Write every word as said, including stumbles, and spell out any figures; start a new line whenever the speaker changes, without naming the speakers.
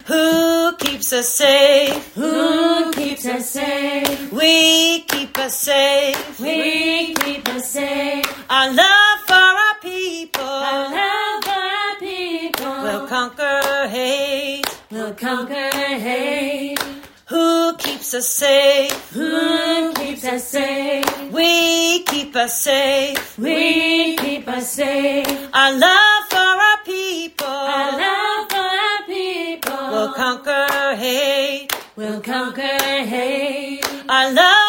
Who keeps us safe?
Who keeps us safe?
We keep us safe.
We keep us safe.
Our love for our people.
Our love for our people
will conquer hate.
Will conquer hate.
Who keeps us safe?
Who keeps us safe?
We keep us safe.
We keep us safe.
Our love for our people.
Our love for our people
will conquer hate.
Will conquer hate.
Our love